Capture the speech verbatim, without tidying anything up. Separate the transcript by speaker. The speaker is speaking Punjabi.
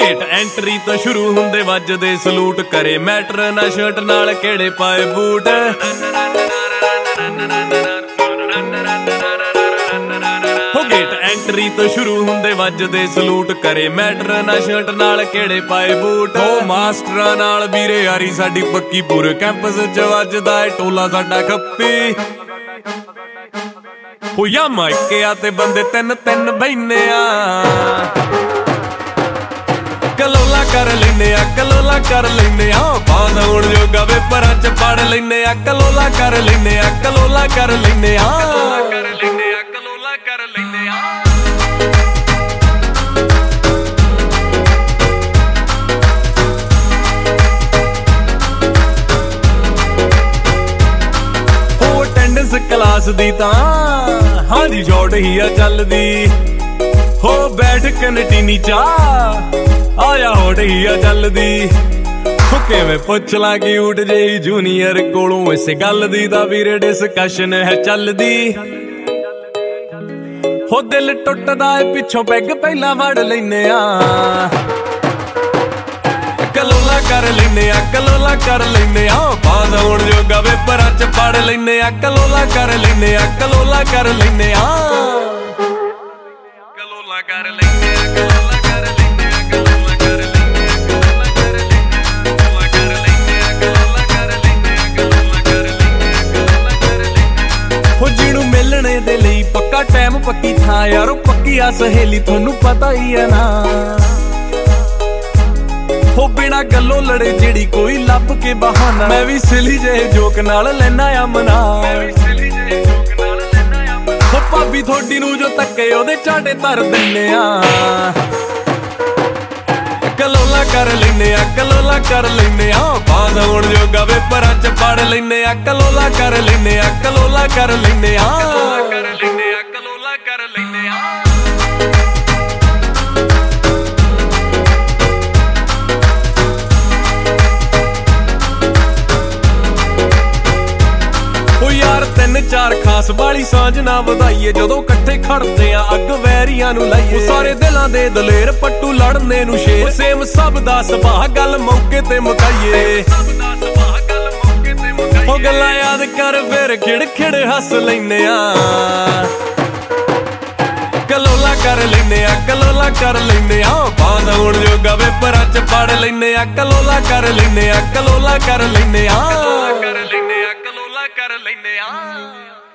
Speaker 1: ਗੇਟ ਐਂਟਰੀ ਤੋਂ ਸ਼ੁਰੂ ਹੁੰਦੇ ਵੱਜਦੇ ਸਲੂਟ, ਕਰੇ ਮੈਟਰ ਨਾ ਸ਼ਰਟ ਨਾਲ ਕਿਹੜੇ ਪਾਏ ਬੂਟ। ਹੋ ਗੇਟ ਐਂਟਰੀ ਤੋਂ ਸ਼ੁਰੂ ਹੁੰਦੇ ਵੱਜਦੇ ਸਲੂਟ, ਕਰੇ ਮੈਟਰ ਨਾ ਸ਼ਰਟ ਨਾਲ ਕਿਹੜੇ ਪਾਏ ਬੂਟ। ਹੋ ਮਾਸਟਰਾਂ ਨਾਲ ਵੀਰੇ ਯਾਰੀ ਸਾਡੀ ਪੱਕੀ, ਪੂਰੇ ਕੈਂਪਸ ਚ ਵੱਜਦਾ ਏ ਟੋਲਾ ਸਾਡਾ ਖੱਪੀ। ਹੋ ਯਾ ਮਾਇਕਿਆ ਤੇ ਬੰਦੇ ਤਿੰਨ ਤਿੰਨ ਬੈਨੇ ਆ, ਕਲੋਲਾ ਕਰ ਲੈਨੇ ਆ ਕਲੋਲਾ ਕਰ ਲੈਨੇ ਆ। ਪਾਸ ਹੋਣ ਜੋਗਾ ਪੇਪਰਾਂ ਚ ਪੜ ਲੈਨੇ ਆ, ਕਲੋਲਾ ਕਰ ਲੈਨੇ ਆ ਕਲੋਲਾ ਕਰ ਲੈਨੇ ਆ ਕਰ ਲੈਨੇ ਆ ਕਲੋਲਾ ਕਰ ਲੈਨੇ ਆ। ਹੋ ਅਟੈਂਡੈਂਸ ਕਲਾਸ ਦੀ ਤਾਂ ਹਾਂਜੀ ਸ਼ਾਰਟ ਹੀ ਆ ਚੱਲਦੀ। ਹੋ ਬੈਠ ਕੈਂਟੀਨੀ ਚਾ ਆਇਆ ਹੋਟ ਹੀ ਆ ਚੱਲਦੀ। ਹੋ ਕਿਵੇਂ ਪੁੱਛ ਲਾ ਕਿਊਟ ਜਿਹੀ ਜੂਨੀਅਰ ਕੋਲੋਂ, ਇਸ ਗੱਲ ਦੀ ਤਾਂ ਵੀਰੇ ਡਿਸਕਸ਼ਨ ਹੈ ਚੱਲਦੀ। ਹੋ ਦਿਲ ਟੁੱਟਦਾ ਏ ਪਿੱਛੋਂ ਪੈਗ ਪਹਿਲਾਂ ਵੜ ਲੈਨੇ ਆ, ਕਲੋਲਾ ਕਰ ਲੈਨੇ ਆ ਕਲੋਲਾ ਕਰ ਲੈਨੇ ਆ। ਪਾਸ ਹੋਣ ਜੋਗਾ ਪੇਪਰਾਂ ਚ ਪੜ ਲੈਨੇ ਆ, ਕਲੋਲਾ ਕਰ ਲੈਨੇ ਆ ਕਲੋਲਾ ਕਰ ਲੈਨੇ ਆ ਕਲੋਲਾ ਕਰ ਲੈਨੇ ਆ ਕਲੋਲਾ ਕਰ ਲੈਨੇ ਆ ਕਲੋਲਾ ਕਰ ਲੈਨੇ ਆ ਕਲੋਲਾ ਕਰ ਲੈਨੇ ਆ ਕਲੋਲਾ ਕਰ ਲੈਨੇ ਆ ਕਲੋਲਾ ਕਰ ਲੈਨੇ ਆ ਕਲੋਲਾ ਕਰ ਲੈਨੇ ਆ। ਹੋ ਜਿਹਨੂੰ ਮਿਲਣੇ ਦੇ ਲਈ ਪੱਕਾ ਟਾਈਮ ਪੱਕੀ ਥਾਂ ਯਾਰੋ, ਪੱਕੀ ਆ ਸਹੇਲੀ ਤੁਹਾਨੂੰ ਪਤਾ ਹੀ ਹੈ ਨਾ। ਹੋ ਬਿਨਾ ਗੱਲੋਂ ਲੜੇ ਜਿਹੜੀ ਕੋਈ ਲੱਭ ਕੇ ਬਹਾਨਾ, ਮੈਂ ਵੀ ਸਿਲੀ ਜਿਹੇ ਜੋਕ ਨਾਲ ਲੈਣਾ ਆ ਮਨਾ। ਹੋ ਭਾਬੀ ਥੋਡੀ ਨੂੰ ਜੋ ਤੱਕੇ ਉਹਦੇ ਝਾਟੇ ਧਰ ਦਿੰਨੇ ਆ, ਕਲੋਲਾ ਕਰ ਲੈਨੇ ਆ ਕਲੋਲਾ ਕਰ ਲੈਨੇ ਆ। ਪਾਸ ਹੋਣ ਜੋਗਾ ਪੇਪਰਾਂ ਚ ਪੜ ਲੈਨੇ ਆ, ਕਲੋਲਾ ਕਰ ਲੈਨੇ ਆ ਕਲੋਲਾ ਕਰ ਲੈਨੇ ਆ ਕਰ ਲੈਨੇ ਆ ਕਲੋਲਾ ਕਰ ਲੈਨੇ ਆ। ਤਿੰਨ ਚਾਰ ਖਾਸ ਵਾਲੀ ਸਾਂਝ ਨਾ ਵਧਾਈਏ, ਜਦੋਂ ਇਕੱਠੇ ਖੜਦੇ ਆ ਅੱਗ ਵੈਰੀਆਂ ਨੂੰ ਲਾਈਏ। ਸਾਰੇ ਦਿਲਾਂ ਦੇ ਦਲੇਰ ਪੱਟੂ ਲੜਨੇ ਨੂੰ ਸ਼ੇਰ, ਸੇਮ ਸਭ ਦਾ ਸੁਭਾਅ ਗੱਲ ਮੌਕੇ ਤੇ ਮੁਕਾਈਏ। ਉਹ ਗੱਲਾਂ ਯਾਦ ਕਰ ਫਿਰ ਖਿੜ ਖਿੜ ਹੱਸ ਲੈਨੇ ਆ, ਕਲੋਲਾ ਕਰ ਲੈਨੇ ਆ ਕਲੋਲਾ ਕਰ ਲੈਨੇ ਆ। ਪਾਸ ਹੋਣ ਜੋਗਾ ਪੇਪਰਾਂ ਚ ਪੜ ਲੈਨੇ ਆ, ਕਲੋਲਾ ਕਰ ਲੈਨੇ ਆ ਕਲੋਲਾ ਕਰ ਲੈਨੇ ਆ ਕਰ ਲੈਨੇ ਆ ਕਲੋਲਾ ਕਰ ਲੈਨੇ ਆ।